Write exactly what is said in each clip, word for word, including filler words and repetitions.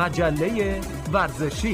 مجله ورزشی.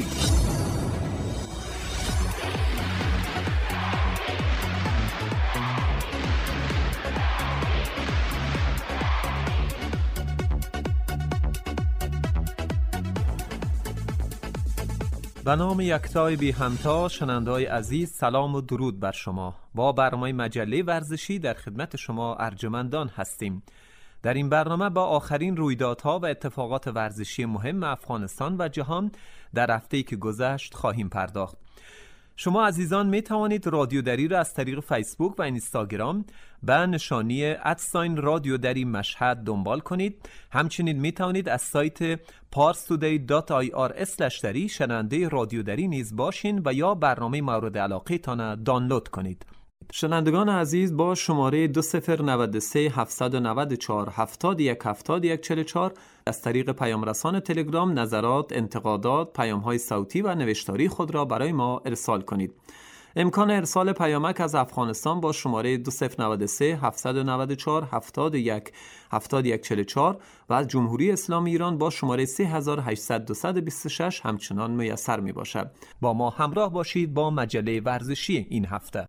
به نام یکتای بی همتا، شنونده‌های عزیز، سلام و درود بر شما. با برنامه مجله ورزشی در خدمت شما ارجمندان هستیم. در این برنامه با آخرین رویدادها و اتفاقات ورزشی مهم افغانستان و جهان در هفته‌ای که گذشت خواهیم پرداخت. شما عزیزان می توانید رادیو دری را از طریق فیسبوک و اینستاگرام به نشانی ادساین رادیو دری مشهد دنبال کنید. همچنین می توانید از سایت پارس تودی دات آی آر اسلش دری شنونده رادیو دری نیز باشین و یا برنامه مورد علاقه تان دانلود کنید. شنوندگان عزیز، با شماره دو صفر نود و سه هفتصد و نود و چهار هفتاد و یک هفتاد و یک چهل و چهار از طریق پیام رسان تلگرام نظرات، انتقادات، پیام‌های صوتی و نوشتاری خود را برای ما ارسال کنید. امکان ارسال پیامک از افغانستان با شماره دو صفر نود و سه هفتصد و نود و چهار هفتاد و یک هفتاد و یک چهل و چهار و از جمهوری اسلامی ایران با شماره سه هزار و هشتصد دویست و بیست و شش همچنان میسر می باشد. با ما همراه باشید با مجله ورزشی این هفته.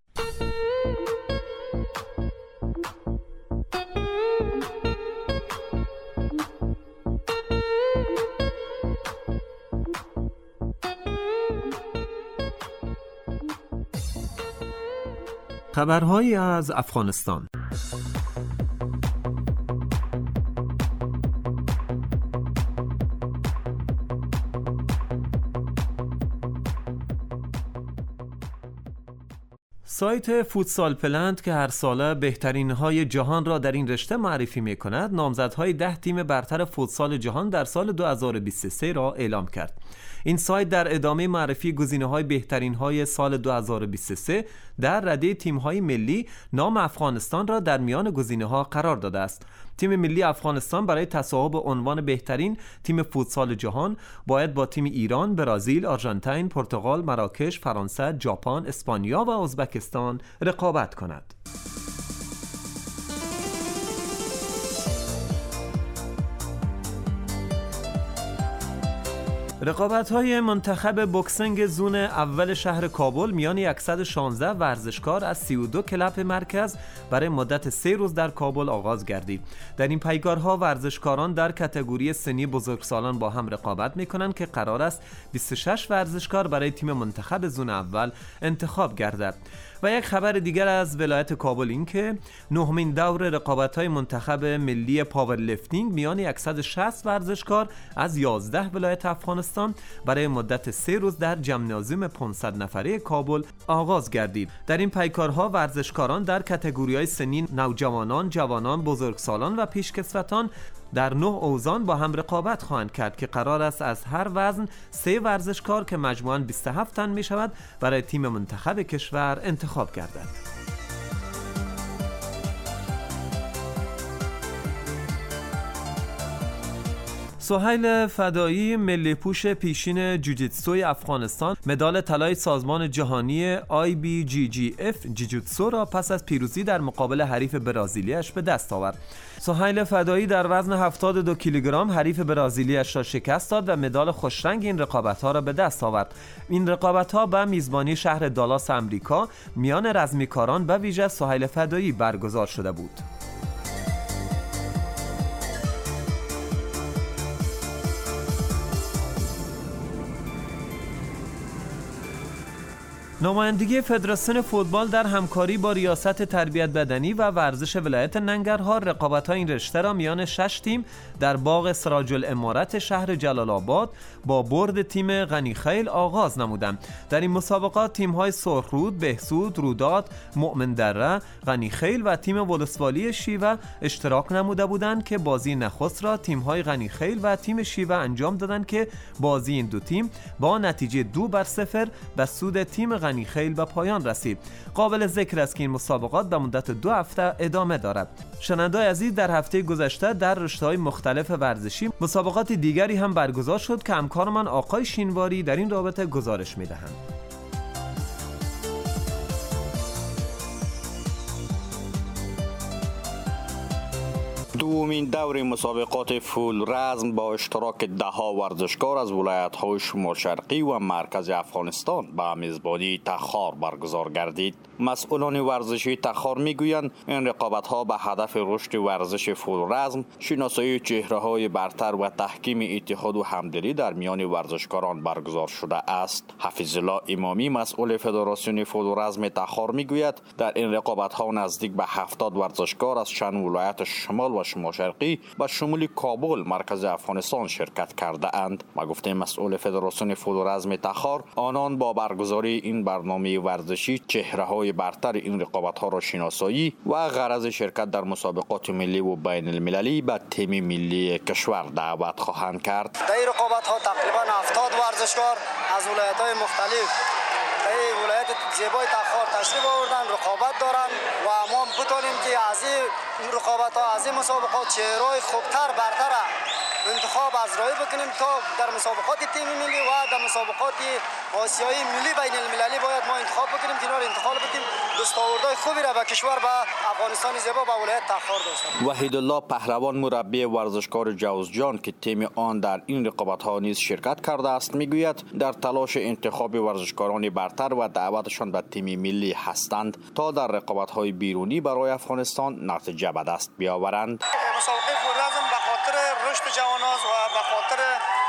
خبرهایی از افغانستان. سایت فوتسال پلنت که هر ساله بهترین های جهان را در این رشته معرفی می کند، نامزدهای ده تیم برتر فوتسال جهان در سال دو هزار و بیست و سه را اعلام کرد. این سایت در ادامه معرفی گزینه‌های بهترین های سال دو هزار و بیست و سه در رده تیم‌های ملی نام افغانستان را در میان گزینه‌ها قرار داده است. تیم ملی افغانستان برای تصاحب عنوان بهترین تیم فوتسال جهان باید با تیم ایران، برزیل، آرژانتین، پرتغال، مراکش، فرانسه، ژاپن، اسپانیا و ازبکستان رقابت کند. رقابت‌های منتخب بوکسینگ زون اول شهر کابل میان صد و شانزده ورزشکار از سی و دو کلب مرکز برای مدت سه روز در کابل آغاز گردید. در این پیگارها ورزشکاران در کاتگوری سنی بزرگسالان با هم رقابت می‌کنند که قرار است بیست و شش ورزشکار برای تیم منتخب زون اول انتخاب گردد. و یک خبر دیگر از ولایت کابل این که نهمین دور رقابت‌های منتخب ملی پاورلیفتینگ میان صد و شصت ورزشکار از یازده ولایت افغانستان برای مدت سه روز در ژیمنازیوم پانصد نفره کابل آغاز گردید. در این پیکارها ورزشکاران در کاتگوری‌های سنی نوجوانان، جوانان، بزرگسالان و پیشکسوتان در نه اوزان با هم رقابت خواهند کرد که قرار است از هر وزن سه ورزشکار که مجموعاً بیست و هفت تن می شود برای تیم منتخب کشور انتخاب گردد. سهیل فدایی، ملی پوش پیشین جوجیتسوی افغانستان، مدال طلای سازمان جهانی آی بی جی جی اف جوجیتسو را پس از پیروزی در مقابل حریف برزیلیش به دست آورد. سهیل فدایی در وزن هفتاد و دو کیلوگرم حریف برزیلیش را شکست داد و مدال خوشرنگ این رقابت‌ها را به دست آورد. این رقابت‌ها به میزبانی شهر دالاس آمریکا میان رزمیکاران به ویژه سهیل فدایی برگزار شده بود. نمایندگی فدراسیون فوتبال در همکاری با ریاست تربیت بدنی و ورزش ولایت ننگرهار رقابت‌های این رشته را میان شش تیم در باغ سراج الامارت شهر جلال آباد با برد تیم غنیخیل آغاز نمودند. در این مسابقات تیم‌های سرخرود، بهسود، روداد، مؤمن دره، غنیخیل و تیم ولسوالی شیوه اشتراک نموده بودند که بازی نخست را تیم‌های غنیخیل و تیم شیوه انجام دادند که بازی این دو تیم با نتیجه دو بر صفر به سود تیم غنیخیل به پایان رسید. قابل ذکر است که این مسابقات به مدت دو هفته ادامه دارد. شنوندگان عزیز، در هفته گذشته در رشته‌های مختلف ورزشی مسابقات دیگری هم برگزار شد که همکارمان آقای شینواری در این رابطه گزارش می‌دهند. دومین دور مسابقات فول رزم با اشتراک ده ها ورزشکار از ولایت‌های شمال شرقی و مرکز افغانستان به میزبانی تخار برگزار گردید. مسئولان ورزشی تخار میگویند این رقابت‌ها به هدف رشد ورزش فول رزم، شناسایی چهره‌های برتر و تحکیم اتحاد و همدلی در میان ورزشکاران برگزار شده است. حفیظ الله امامی مسئول فدراسیون فول رزم تخار میگوید در این رقابت‌ها نزدیک به هفتاد ورزشکار از چند ولایت شمال و شمال شرقی به شمول کابل مرکز افغانستان شرکت کرده اند. و گفته مسئول فدراسیون فول رزم تخار، آنان با برگزاری این برنامه ورزشی چهره‌های برتر این رقابت‌ها را شناسایی و غرض شرکت در مسابقات ملی و بین المللی به تیم ملی کشور دعوت خواهند کرد. در این رقابت‌ها تقریبا هفتاد ورزشکار از ولایت‌های مختلف در ولایت زیبای تخار تشریف آوردن، رقابت دارند و ما بتونیم که از این رقابت‌ها از این مسابقات چهره‌های خوبتر برتر انتخاب از راه بکنیم تا در مسابقات تیم ملی و در مسابقات آسیایی ملی بین المللی باید ما انتخاب بکنیم که اینا انتخاب بکنیم دستاوردهای خوبی را به کشور و افغانستان زیبا و ولایت تخار داشته. وحید الله پهلوان مربی ورزشکار جوزجان که تیم آن در این رقابت‌ها نیز شرکت کرده است میگوید در تلاش انتخاب ورزشکاران برتر و دعوتشان به تیم ملی هستند تا در رقابت‌های بیرونی برای افغانستان نتیجه به دست بیاورند. مسابقه فول رزم به خاطر رشد جواناست و به خاطر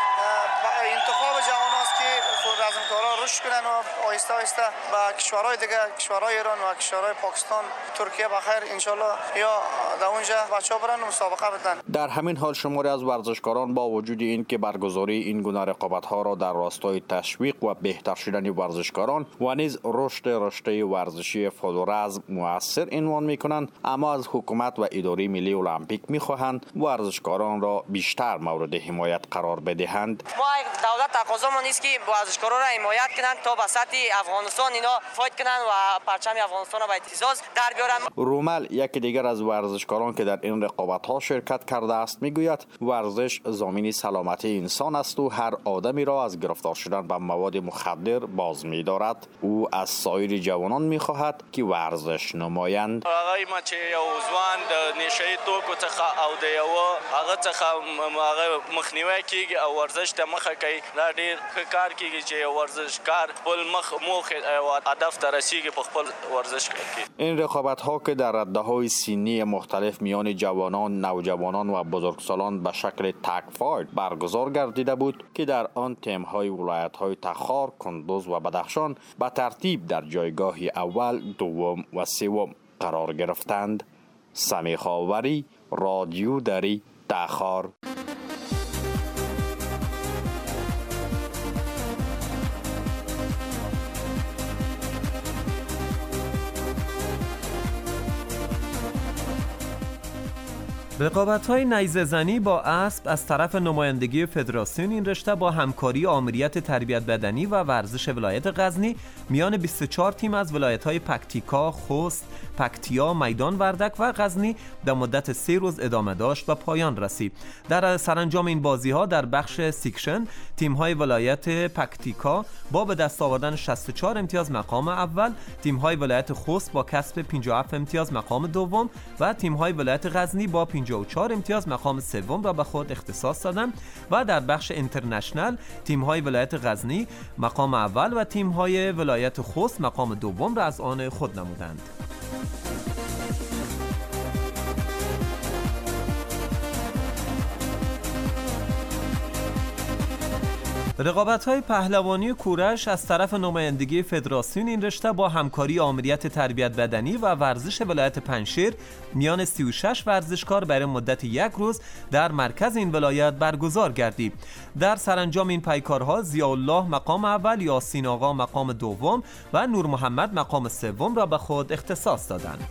انتخاب جواناست که فول رزمکارا رشد کنن و آهسته آهسته به کشورهای دیگه، کشورهای ایران و کشورهای پاکستان، ترکیه بخیر انشالله یا در اونجا بچه‌ها برن مسابقه بدن. در همین حال شماری از ورزشکاران با وجود این که برگزاری این گونه رقابت‌ها را در راستای تشویق و بهتر شدن ورزشکاران و نیز رشد رشته ورزشی فول رزم مؤثر عنوان می‌کنند، اما از حکومت و اداره ملی المپیک می‌خواهند ورزشکاران را بیشتر مورد حمایت قرار بدهند. ما دولت تقاضامون است که ورزشکارا را حمایت کنند تا به سطح افغانستان اینا فایت کنند و پرچم افغانستان را به اهتزاز در بیارند. رومل یکی دیگر از ورزشکاران که در این رقابت‌ها شرکت کرده است میگوید ورزش ضامن سلامتی انسان است و هر آدمی را از گرفتار شدن به مواد مخدر باز می‌دارد. او از سایر جوانان می‌خواهد که ورزش نمایند. هغه ما چې یو ځوان د نشه‌ي توکو څخه او د یو هغه څخه هغه مخنیوي کیږي او ورزش ته مخه کوي، دا ډیر ښه کار کیږي چې یو ورزشکار خپل مخ موخه او هدف ته رسیږي په خپل ورزش کوي. این رقابت‌ها که در رده‌های سنی مختلف میان جوانان، نوجوانان و بزرگسالان به شکل تگ فایت برگزار گردیده بود که در آن تیم‌های ولایت‌های تخار، کندوز و بدخشان به ترتیب در جایگاه اول، دوم و سوم قرار گرفتند. سمیح آوری، رادیو دری، تخار. رقابت‌های نیزه زنی با اسب از طرف نمایندگی فدراسیون این رشته با همکاری آمریت تربیت بدنی و ورزش ولایت غزنی میان بیست و چهار تیم از ولایت‌های پکتیکا، خوست، پکتیا، میدان وردک و غزنی در مدت سه روز ادامه داشت و پایان رسید. در سرانجام این بازی‌ها در بخش سیکشن تیم‌های ولایت پکتیکا با به دست آوردن شصت و چهار امتیاز مقام اول، تیم‌های ولایت خوست با کسب پنجاه و هفت امتیاز مقام دوم و تیم‌های ولایت غزنی با پنجاه و چهار امتیاز مقام سوم را به خود اختصاص دادند. و در بخش اینترنشنال تیم‌های ولایت غزنی مقام اول و تیم‌های ولایت خوست مقام دوم را از آن خود نمودند. رقابت‌های پهلوانی کورش از طرف نمایندگی فدراسیون این رشته با همکاری آمریت تربیت بدنی و ورزش ولایت پنجشیر میان سی و شش ورزشکار برای مدت یک روز در مرکز این ولایت برگزار گردید. در سرانجام این پیکارها ضیاءالله مقام اول، یاسین آقا مقام دوم و نور محمد مقام سوم را به خود اختصاص دادند.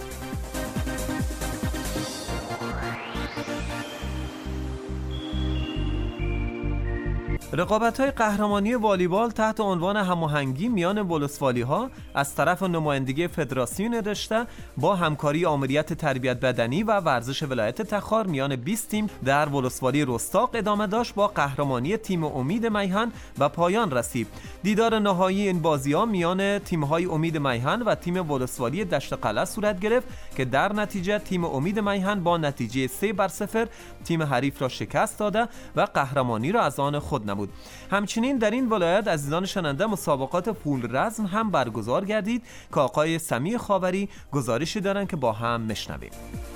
رقابت‌های قهرمانی والیبال تحت عنوان هماهنگی میان ولسوالی‌ها از طرف نمایندگی فدراسیون رشته با همکاری آمریت تربیت بدنی و ورزش ولایت تخار میان بیست تیم در ولسوالی رستاق ادامه داشت با قهرمانی تیم امید میهن و پایان رسید. دیدار نهایی این بازی‌ها میان تیم‌های امید میهن و تیم ولسوالی دشت قلعه صورت گرفت که در نتیجه تیم امید میهن با نتیجه سه بر صفر تیم حریف را شکست داده و قهرمانی را از آن خود نمود. همچنین در این ولایت عزیزان شنونده مسابقات فول رزم هم برگزار گردید که آقای سمیع خاوری گزارشی دارند که با هم میشنویم.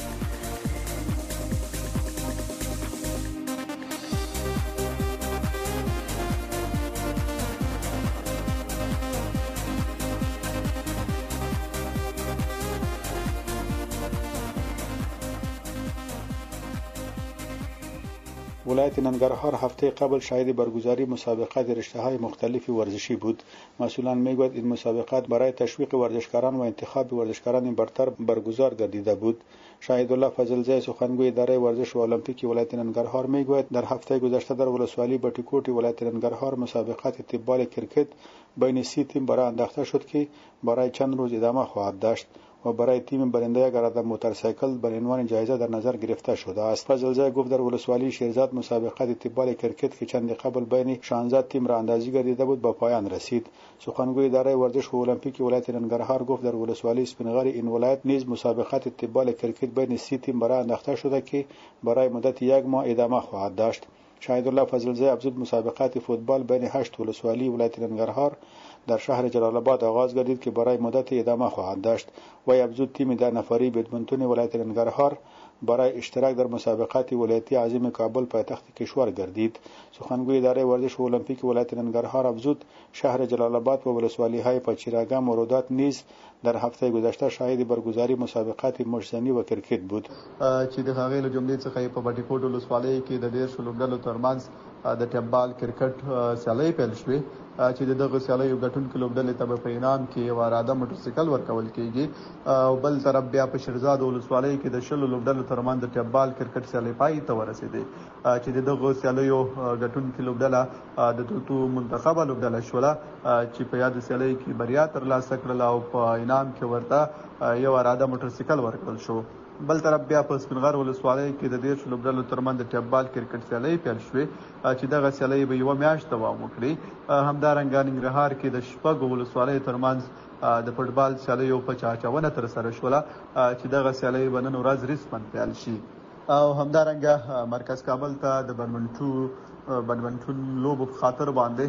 ولایت ننگرهار هفته قبل شاهد برگزاری مسابقات رشته‌های مختلف ورزشی بود. مسئولان میگویند این مسابقات برای تشویق ورزشکاران و انتخاب ورزشکاران برتر برگزار گردیده بود. شاهد الله فضلزی سخنگوی اداره ورزش و المپیک ولایت ننگرهار میگوید در هفته گذشته در ولسوالی بټیکوټ ولایت ننگرهار مسابقات تیبال کرکت بین سی تیم برای انداخته شد که برای چند روز ادامه خواهد داشت و برای تیم برنده یک عدد موتورسیکل به عنوان جایزه در نظر گرفته شده است. فضلزی گفت در ولسوالی شیرزاد مسابقات تیبال کرکت که چند قبل بین شانزده تیم را اندازی گردیده بود به پایان رسید. سخنگوی اداره ورزش و المپیک ولایت ننگرهار گفت در ولسوالی سپینغر این ولایت نیز مسابقات تیبال کرکت بین سی تیم برای انداخته شده که برای مدت یک ماه ادامه خواهد داشت. شاهد الله فضلزی افزود مسابقات فوتبال بین هشت ولسوالی ولایت ننگرهار در شهر جلال آباد آغاز گردید که برای مدت ادامه خواهد داشت. و افزود تیم ده نفری بدمنتون ولایت ننگرهار برای اشتراک در مسابقات ولایتی عظیم کابل پایتخت کشور گردید. سخنگوی اداره ورزش و المپیک ولایت ننگرهار افزود شهر جلال آباد و ولسوالی های پچیراگام و رودات نیز در هفته گذشته شاهد برگزاری مسابقات مشزنی و کرکټ بود چې د هغې له جملې څخه په بټیکوټ ولسوالۍ کې د ډېر شلو ډلو ترمنځ د ټیبال کرکټ سیالۍ پیل شوې چې دغه سیالیو ګټونکو لوبډلې ته په انعام کې یو اراده موټرسایکل ورکول کیږي او بل طرف بیا په شیرزاد ولسوالۍ کې د شلو لوبډلو ترمنځ د ټیبال کرکټ سیالۍ پای ته ورسېدې چې دغه سیالیو ګټونکو لوبډله د توتو منتخبه لوبډله شوله چې په یاد سیالۍ کې بریا ترلاسه کړل او په انعام کې ورته یو اراده موټرسایکل ورکړل شو. بل طرف بیا په سپینغر ولسوالۍ کې د دېرشو لوبډلو ترمنځ د ټیبال کرکټ سیالۍ پیل شوې چې دغه سیالۍ به یوه میاشت دوام وکړي. همدارنګه ننګرهار کې د شپږو ولسوالیو ترمنځ د فوټبال سیالیو په چاچاونه ترسره شوله چې دغه سیالۍ به نن ورځ رسماً پیل شي. او همدارنګه مرکز کابل ته د بدمنټو بدمنټون لوبو په خاطر باندې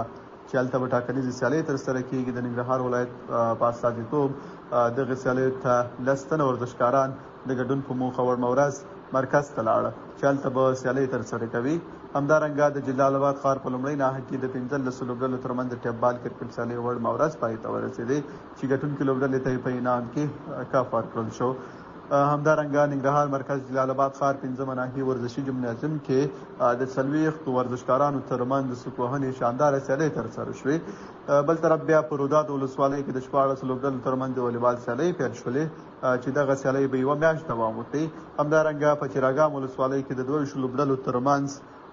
چې هلته به ټاکنیزې سیالۍ ترسره کېږي. د ننګرهار ولایت په استازیتوب دغه سیالیو ته لس تنه ورزشکاران د ګډون په موخه وړمه ورځ مرکز ته لاړه چې هلته به سیالۍ ترسره کوي. همدارنګه د جلال آباد ښار په لومړۍ ناحه کې د پنځلسو لوبډلو ترمنځ د ټیبال کرکټ سیالۍ وړمه ورځ پای ته ورسېدې چې ګټونکي لوبډلې ته یې په انعام کې کاف ورکړل شو. همدارنګه ننګرهار مرکز جلال آباد ښار پنځمه ناحیې ورزشي جمنازیم کې د څلوېښتو ورزشکارانو ترمنځ د سکوهنې شانداره سیالۍ ترسره شوې. بل طرف بیا په رودات ولسوالۍ کې د شپاړسو لوبډلو ترمنځ د والیبال سیالۍ پیل شولې چې دغه سیالۍ به یوه میاشت دوام وکړي. همدارنګه په چراګام ولسوالۍ کې د دویشو لوبډلو ترمنځ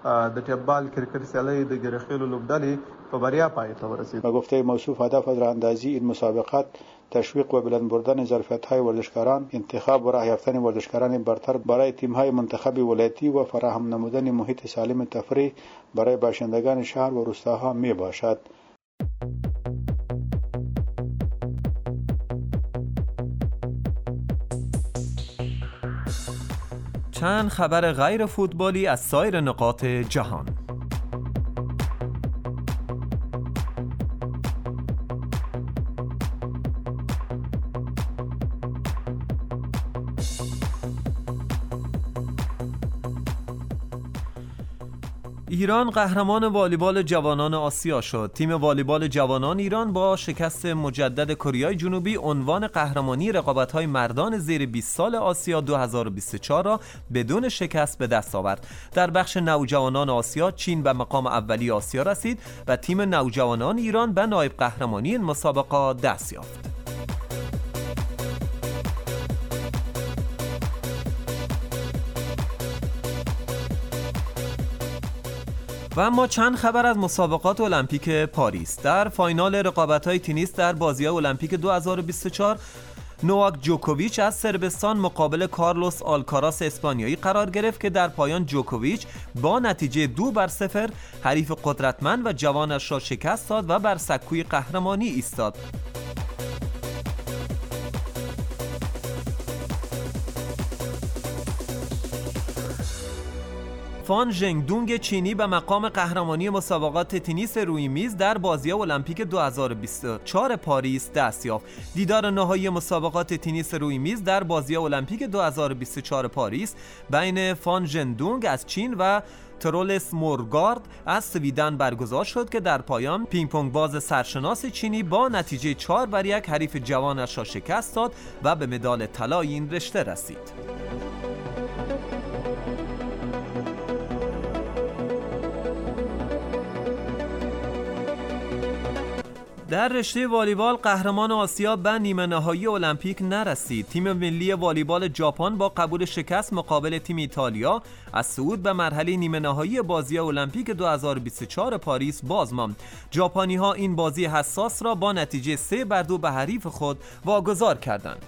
د ټیبال کرکټ سیالۍ د ګرخیلو لوبډلې په بریا پای ته ورسید. به گفته موصوف هدف از راهاندازی این مسابقات تشویق و بلند بردن ظرفیت‌های ورزشکاران، انتخاب و راه یافتن ورزشکاران برتر برای تیم‌های منتخب ولایتی و فراهم نمودن محیط سالم تفریح برای باشندگان شهر و روستاها میباشد. چند خبر غیر فوتبالی از سایر نقاط جهان. ایران قهرمان والیبال جوانان آسیا شد. تیم والیبال جوانان ایران با شکست مجدد کره جنوبی عنوان قهرمانی رقابت‌های مردان زیر بیست سال آسیا دو هزار و بیست و چهار را بدون شکست به دست آورد. در بخش نوجوانان آسیا چین به مقام اولی آسیا رسید و تیم نوجوانان ایران به نایب قهرمانی این مسابقه دست یافت. و اما چند خبر از مسابقات المپیک پاریس. در فاینال رقابت‌های تنیس در بازی‌های المپیک دو هزار و بیست و چهار نوواک جوکوویچ از صربستان مقابل کارلوس آلکاراس اسپانیایی قرار گرفت که در پایان جوکوویچ با نتیجه دو بر صفر حریف قدرتمند و جوانش را شکست داد و بر سکوی قهرمانی ایستاد. فان ژنگدونگ چینی به مقام قهرمانی مسابقات تنیس روی میز در بازی‌های المپیک دو هزار و بیست و چهار پاریس دست یافت. دیدار نهایی مسابقات تنیس روی میز در بازی‌های المپیک دو هزار و بیست و چهار پاریس بین فان ژنگدونگ از چین و ترولس مورگارد از سویدن برگزار شد که در پایان پینگ پونگ باز سرشناس چینی با نتیجه چهار بر یک حریف جوانش را شکست داد و به مدال طلای این رشته رسید. در رشته والیبال قهرمان آسیا به نیمه نهایی المپیک نرسید. تیم ملی والیبال ژاپن با قبول شکست مقابل تیم ایتالیا از صعود به مرحله نیمه نهایی بازی المپیک دو هزار و بیست و چهار پاریس باز ماند. ژاپنی‌ها این بازی حساس را با نتیجه سه بر دو به حریف خود واگذار کردند.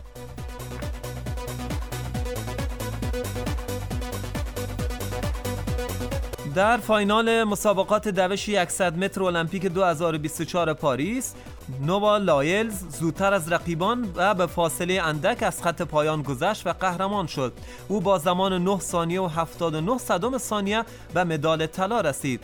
در فاینال مسابقات دوش صد متر المپیک دو هزار و بیست و چهار پاریس نووا لایلز زودتر از رقیبان و به فاصله اندک از خط پایان گذشت و قهرمان شد. او با زمان نه ثانیه و هفتاد و نه صدم ثانیه به مدال طلا رسید.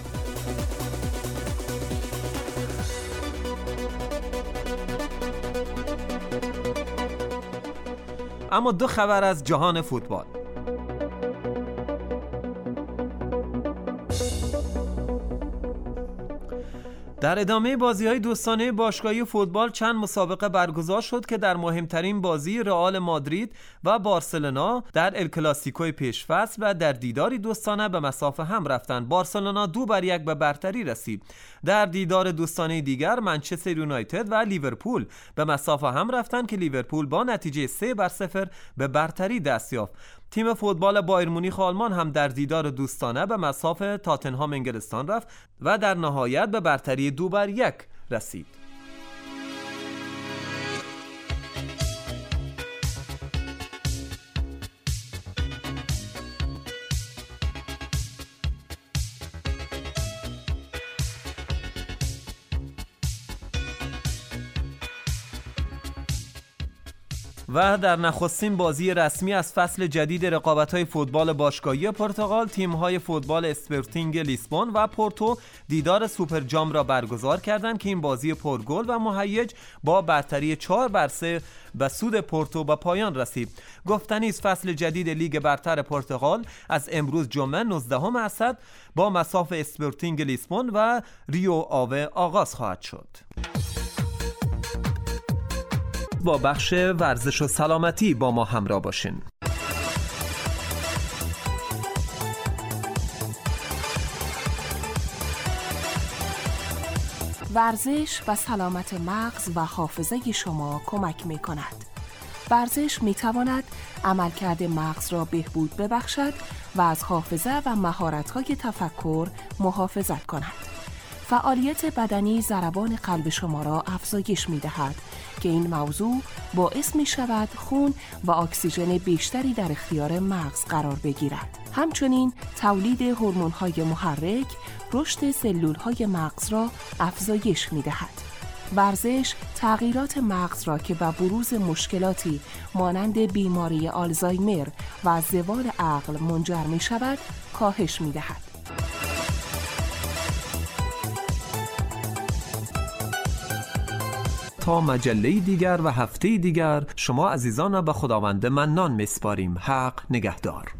اما دو خبر از جهان فوتبال. در ادامه بازی‌های دوستانه باشگاهی فوتبال چند مسابقه برگزار شد که در مهمترین بازی رئال مادرید و بارسلونا در ال کلاسیکوی پیش‌فصل و در دیداری دوستانه به مسافه هم رفتند. بارسلونا دو بر یک به برتری رسید. در دیدار دوستانه دیگر منچستر یونایتد و لیورپول به مسافه هم رفتند که لیورپول با نتیجه سه بر صفر به برتری دست یافت. تیم فوتبال بایر مونیخ آلمان هم در دیدار دوستانه به مصاف تاتنهام انگلستان رفت و در نهایت به برتری دو بر یک رسید. و در نخستین بازی رسمی از فصل جدید رقابت‌های فوتبال باشگاهی پرتغال، تیم‌های فوتبال اسپورتینگ لیسبون و پورتو دیدار سوپر جام را برگزار کردند که این بازی پرگل و مهیج با برتری چهار بر سه به سود پورتو به پایان رسید. گفتنی است فصل جدید لیگ برتر پرتغال از امروز جمعه نوزدهم اسد با مصاف اسپورتینگ لیسبون و ریو آوه آغاز خواهد شد. با بخش ورزش و سلامتی با ما همراه باشین. ورزش و سلامت مغز و حافظه شما کمک می کند. ورزش می تواند عملکرد مغز را بهبود ببخشد و از حافظه و مهارت‌های تفکر محافظت کند. فعالیت بدنی ضربان قلب شما را افزایش می دهد که این موضوع باعث می شود خون و اکسیژن بیشتری در اختیار مغز قرار بگیرد. همچنین تولید هورمون‌های محرک رشد سلول‌های مغز را افزایش می دهد. ورزش تغییرات مغز را که به بروز مشکلاتی مانند بیماری آلزایمر و زوال عقل منجر می شود کاهش می دهد. تا مجله دیگر و هفته دیگر شما عزیزان را به خداوند منان میسپاریم. حق نگهدار.